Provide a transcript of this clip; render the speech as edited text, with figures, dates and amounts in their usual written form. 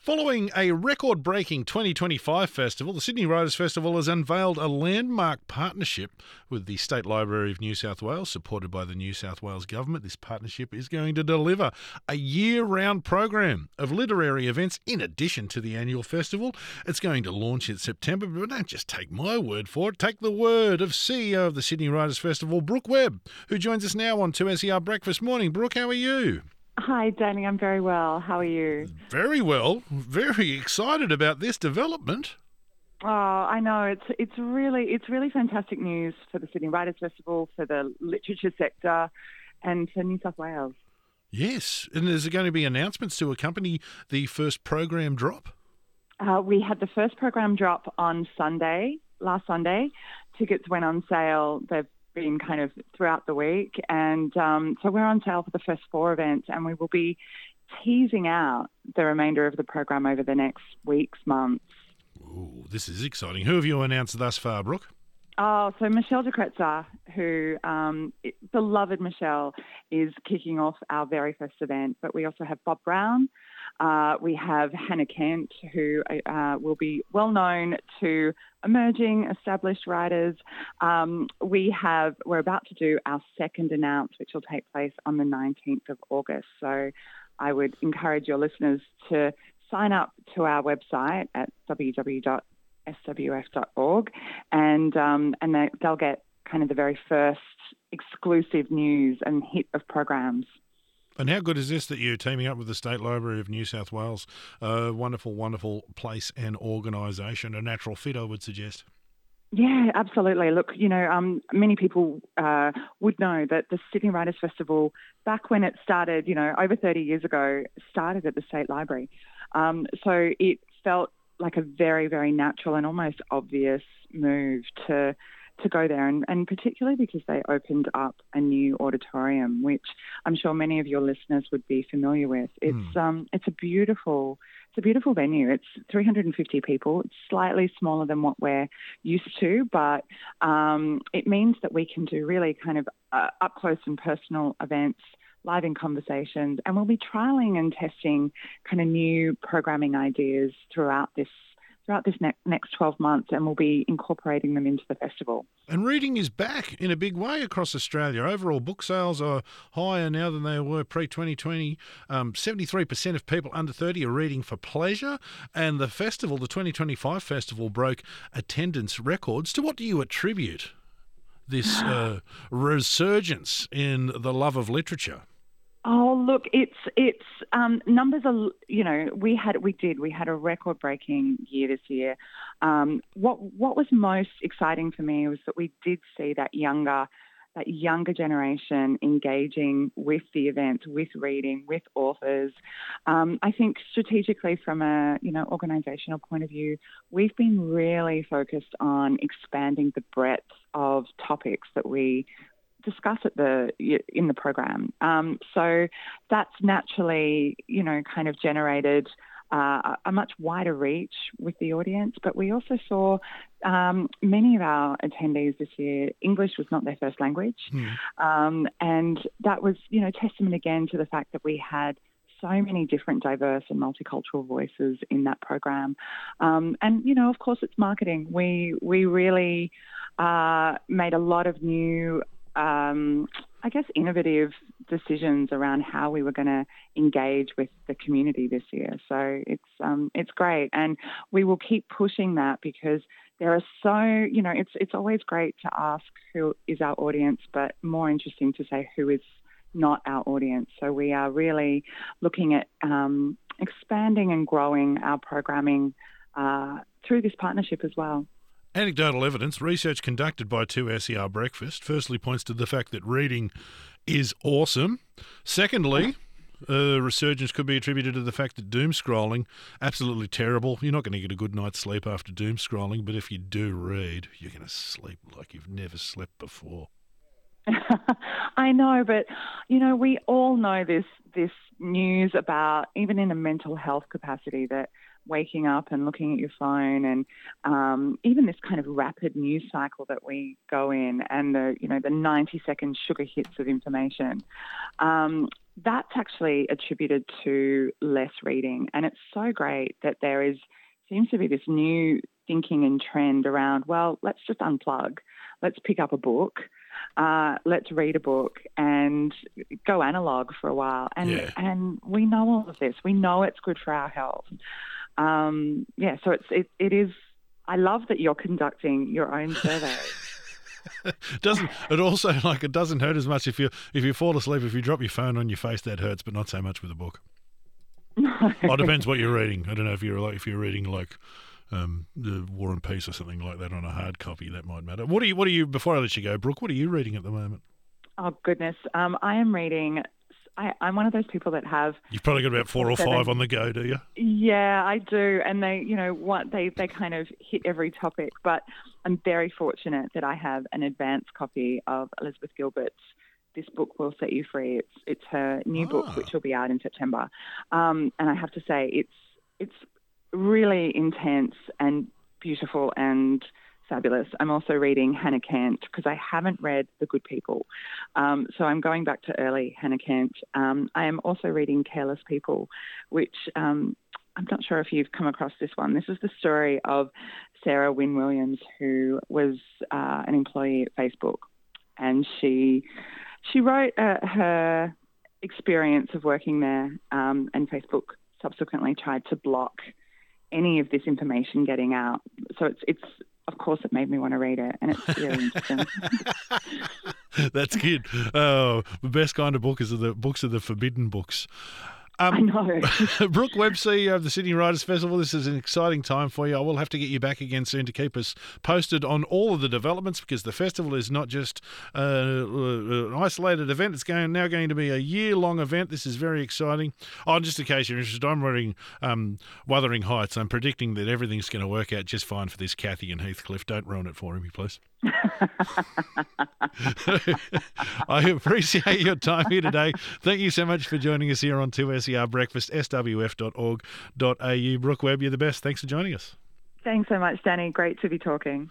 Following a record-breaking 2025 festival, the Sydney Writers' Festival has unveiled a landmark partnership with the State Library of New South Wales, supported by the New South Wales Government. This partnership is going to deliver a year-round program of literary events in addition to the annual festival. It's going to launch in September, but don't just take my word for it. Take the word of CEO of the Sydney Writers' Festival, Brooke Webb, who joins us now on 2SER Breakfast. Morning, Brooke. How are you? Hi, Danny. I'm very well. How are you? Very well. Very excited about this development. Oh, I know it's really fantastic news for the Sydney Writers' Festival, for the literature sector, and for New South Wales. Yes. And is there going to be announcements to accompany the first program drop? We had the first program drop on last Sunday. Tickets went on sale. They've been kind of throughout the week. And so we're on sale for the first 4 events, and we will be teasing out the remainder of the program over the next weeks, months. Ooh, this is exciting. Who have you announced thus far, Brooke? Oh, so Michelle de Kretzer, who, beloved Michelle, is kicking off our very first event. But we also have Bob Brown. We have Hannah Kent, who will be well known to emerging, established writers. We're about to do our second announce, which will take place on the 19th of August. So I would encourage your listeners to sign up to our website at www.swf.org, and they'll get kind of the very first exclusive news and hit of programs. And how good is this that you're teaming up with the State Library of New South Wales? Wonderful, wonderful place and organisation. A natural fit, I would suggest. Yeah, absolutely. Look, many people would know that the Sydney Writers' Festival, back when it started, over 30 years ago, started at the State Library. So it felt like a very, very natural and almost obvious move to go there, and particularly because they opened up a new auditorium, which I'm sure many of your listeners would be familiar with. It's a beautiful venue. It's 350 people. It's slightly smaller than what we're used to, but it means that we can do really kind of up close and personal events, live in conversations, and we'll be trialling and testing kind of new programming ideas throughout this next 12 months, and we'll be incorporating them into the festival. And reading is back in a big way across Australia. Overall book sales are higher now than they were pre-2020. 73% of people under 30 are reading for pleasure, and the 2025 festival, broke attendance records. To what do you attribute this resurgence in the love of literature? Oh, look, it's numbers are, we had a record-breaking year this year. What was most exciting for me was that we did see that younger generation engaging with the event, with reading, with authors. I think strategically, from a organisational point of view, we've been really focused on expanding the breadth of topics that we discuss in the program. So that's naturally, kind of generated a much wider reach with the audience. But we also saw many of our attendees this year, English was not their first language. And that was, testament again to the fact that we had so many different diverse and multicultural voices in that program. And, of course, it's marketing. We really made a lot of new innovative decisions around how we were going to engage with the community this year. So it's great, and we will keep pushing that, because there are so, it's always great to ask who is our audience, but more interesting to say who is not our audience. So we are really looking at expanding and growing our programming through this partnership as well. Anecdotal evidence, research conducted by 2SER Breakfast, firstly points to the fact that reading is awesome. Secondly, resurgence could be attributed to the fact that doom scrolling, absolutely terrible. You're not going to get a good night's sleep after doom scrolling, but if you do read, you're going to sleep like you've never slept before. I know, but, we all know this news about, even in a mental health capacity, that waking up and looking at your phone, and even this kind of rapid news cycle that we go in, and the 90-second sugar hits of information. that's actually attributed to less reading. And it's so great that seems to be this new thinking and trend around, well, let's just unplug. Let's pick up a book. Let's read a book and go analog for a while. And we know all of this. We know it's good for our health. So it is. I love that you're conducting your own survey. It doesn't hurt as much if you fall asleep, if you drop your phone on your face, that hurts, but not so much with a book. No. It depends what you're reading. I don't know if you're reading like the War and Peace or something like that on a hard copy, that might matter. What are you? Before I let you go, Brooke, what are you reading at the moment? Oh goodness, I am reading. I'm one of those people that have. You've probably got about 4 or 5 on the go, do you? Yeah, I do, and they kind of hit every topic. But I'm very fortunate that I have an advanced copy of Elizabeth Gilbert's "This Book Will Set You Free." It's her new book, which will be out in September. And I have to say, it's really intense and beautiful and fabulous. I'm also reading Hannah Kent because I haven't read The Good People. So I'm going back to early Hannah Kent. I am also reading Careless People, which I'm not sure if you've come across this one. This is the story of Sarah Wynne Williams, who was an employee at Facebook. And she wrote her experience of working there, and Facebook subsequently tried to block any of this information getting out. So it's of course, it made me want to read it, and it's really interesting. That's good. Oh, the best kind of book is the books of the forbidden books. I know. Brooke Webb, CEO of the Sydney Writers Festival, this is an exciting time for you. I will have to get you back again soon to keep us posted on all of the developments, because the festival is not just an isolated event. It's now going to be a year-long event. This is very exciting. Just in case you're interested, I'm reading Wuthering Heights. I'm predicting that everything's going to work out just fine for this Kathy and Heathcliff. Don't ruin it for me, please. I appreciate your time here today. Thank you so much for joining us here on 2SER Breakfast, swf.org.au. Brooke Webb, you're the best. Thanks for joining us. Thanks so much, Danny. Great to be talking.